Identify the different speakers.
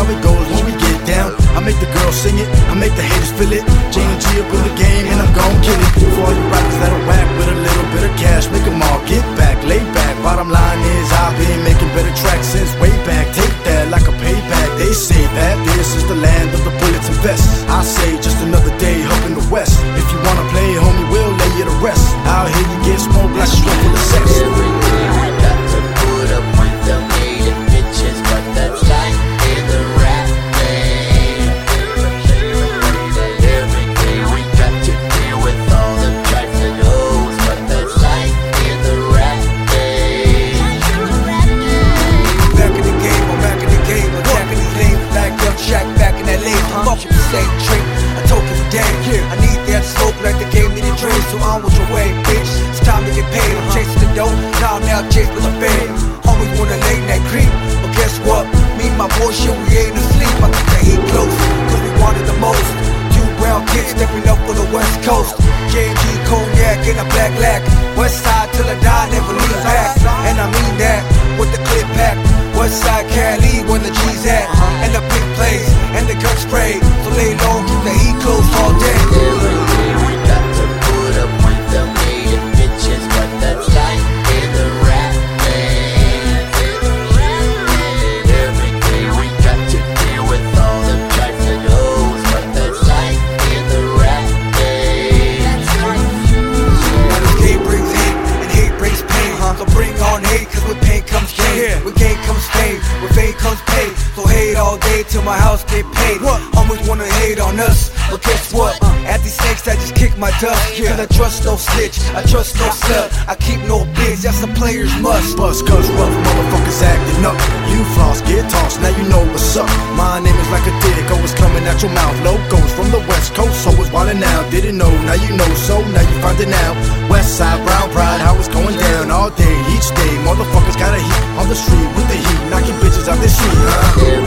Speaker 1: how it goes when we get down. I make the girls sing it, I make the haters feel it. J and G up in the game and I'm gon' kill it. For all you rappers that'll whack with a little bit of cash, make them all get back, lay back. Bottom line is I've been making better tracks since way back. Take that like a payback. They say that this is the land of the bullets and vests. I say just another day up in the west. If you wanna play, homie, we'll lay you to rest. Out here you get smoked like a strip full of sex.
Speaker 2: Every day we got to put up with the hated bitches, but that's life in the rap game. Every day we got to deal with all the trifling hoes, but that's life in the rap game.
Speaker 3: Back in the game, I'm back in the game. I'm attacking these lanes like Young Shaq back in LA. Fuck with the same trick. I told you today, I need that smoke like the game needed dreams. So on with your way, bitch. It's time to get paid. I'm chasing the dough, now chase with the fame. Always wanna lay in that creep, but guess what? Me and my boy, shit, we ain't asleep. I keep the heat close, cause we wanted the most. Two brown kids stepping up for the West Coast. J&G, cognac, and a black lack. West side till I die, never leave back. And I mean that, with the clip pack. West side Cali, where the G's at. And the big plays, and the gun spray. So lay low, keep the heat close all day.
Speaker 2: Every day we got to put up with the hated bitches, but that's life in the rap game. Every day we got to deal with all the trifling hoes, but that's life in the rap game.
Speaker 3: Hate brings hate, and hate brings pain. So bring on hate, cause with pain comes gain. With gain comes fame, with fame comes pay. So hate all day till my house get paid. Always wanna hate on us, but guess what? At these snakes I just kick my dust. Cause I trust no snitch, I trust no slut. I keep no bitch, that's a player's must.
Speaker 1: Bust cause rough motherfuckers acting up. You floss, get tossed, now you know what's up. My name is like a dick, always coming out your mouth. Locals from the west coast, so it's wildin' now. Didn't know, now you know, so now you find it now. West side, brown pride, how it's going down all day, each day. Motherfuckers got a heat on the street with the heat, knocking bitches out the sheet, huh?